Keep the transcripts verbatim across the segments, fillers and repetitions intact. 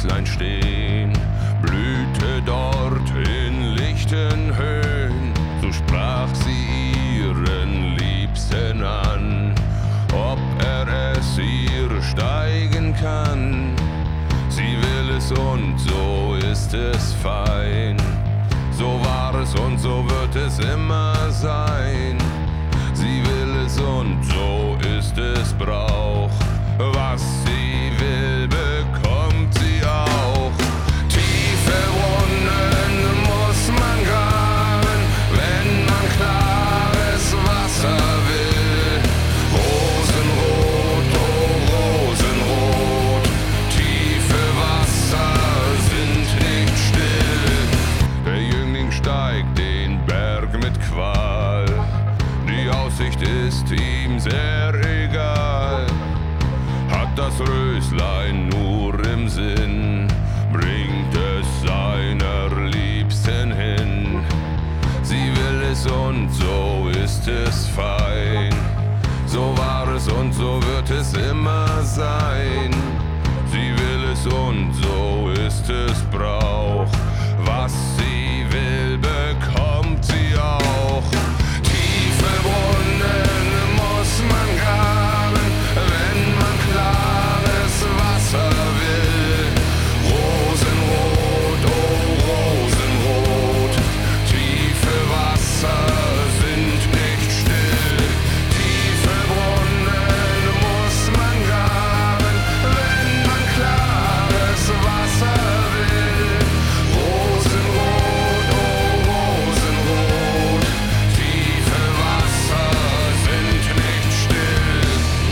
Röslein stehen, blühte dort in lichten Höhen. So sprach sie ihren Liebsten an, ob er es ihr steigen kann. Sie will es und so ist es fein. So war es und so wird es immer sein. Sie will es und so ist es Brauch. Was sie will, bekommt sie auch. Tiefe Brunnen muss man graben, wenn man klares Wasser will. Rosenrot, oh Rosenrot, tiefe Wasser sind nicht still. Der Jüngling steigt den Berg mit Qual, die Aussicht ist ihm sehr egal. Hat das Röslein nur im Sinn, bringt es seiner Liebsten hin. Sie will es und so ist es fein. So war es und so wird es immer sein. Sie will es und so ist es Brauch. Was sie will, bekommt sie auch. Tiefe Brunnen muss man graben, wenn man klares Wasser will. Rosenrot, oh Rosenrot, tiefe Wasser sind nicht still. Tiefe Brunnen muss man graben, wenn man klares Wasser will. Rosenrot, oh Rosenrot, tiefe Wasser sind nicht still.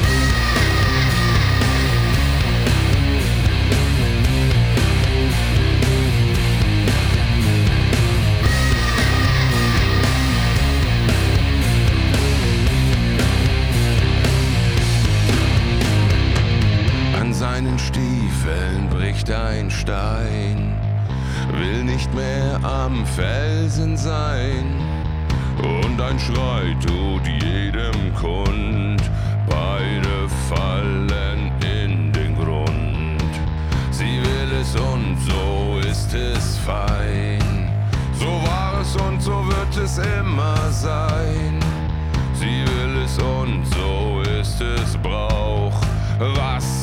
An seinen Stiefeln bricht ein Stein, will nicht mehr am Felsen sein. Und ein Schrei tut jedem kund, beide fallen in den Grund. Sie will es und so ist es fein. So war es und so wird es immer sein. Sie will es und so ist es Brauch. Was